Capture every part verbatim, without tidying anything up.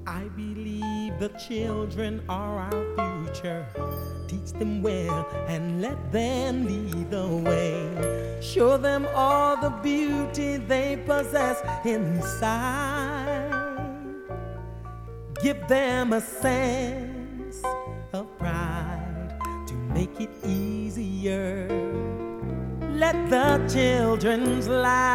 I believe the children are our future. Teach them well and let them lead the way. Show them all the beauty they possess inside. Give them a sense of pride to make it easier. Let the children's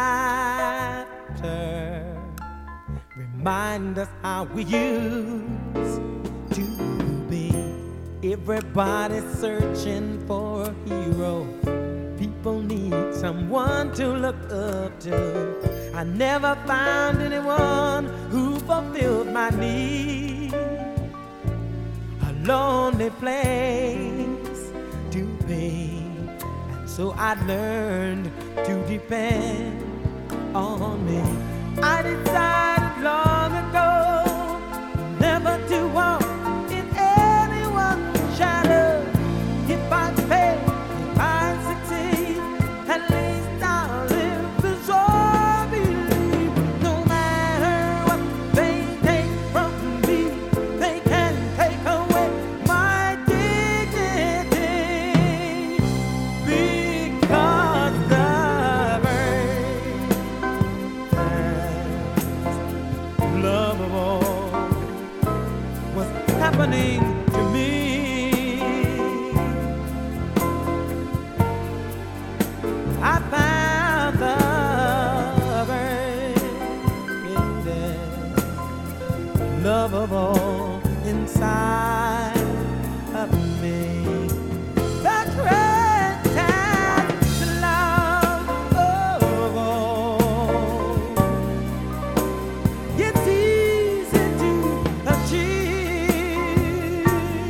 laughter remind us how we used to be. Everybody's searching for a hero. People need someone to look up to. I never found anyone who fulfilled my need. A lonely place to be. And so I learned to depend on me. I decided long ago never to walk in anyone's shadow. If I fail, if I succeed, at least I'll live as I believe. No matter what they take from me, they can't take away my dignity. Because the love of all was happening to me. I found the very love of all inside of me. The greatest love of all. It's easy to achieve.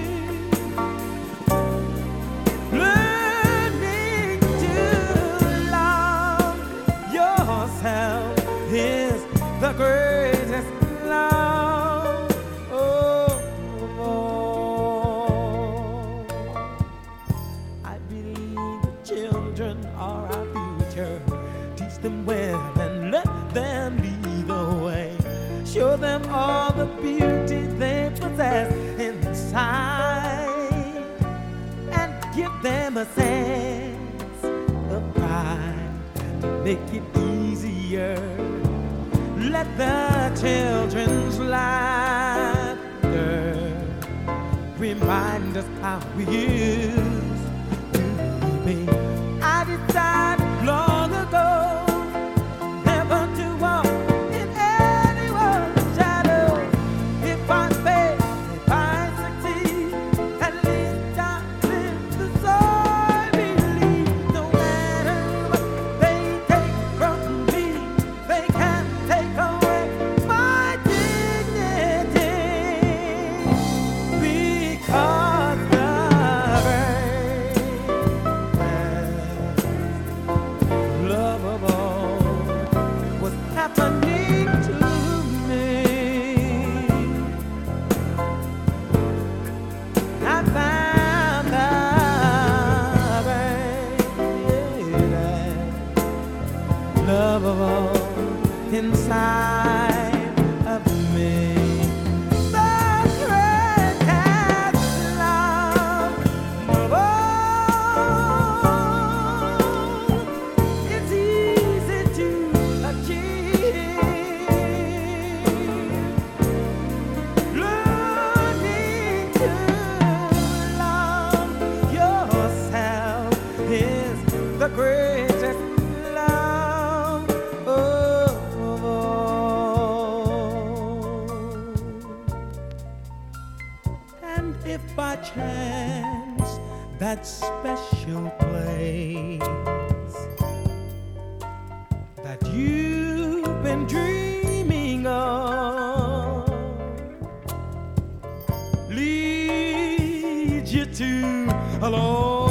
Learning to love yourself is the greatest love of all. I believe the children are our future. Teach them well and let them lead the way. Show them all the beauty they possess inside. And give them a sense of pride to make it easier. Let the children's laughter remind us how we used to be. I decided long ago never to walk in anyone's shadow. If I fail, if I succeed, at least I live as I believe. No matter what they take from me, they can't take away my dignity. Because the very love of all was happening to me. I found the very love of all inside of me. The greatest love of all. It's easy to achieve. Learning to love yourself is the greatest love of all. And if by chance that special place that you've been dreaming of leads you to a long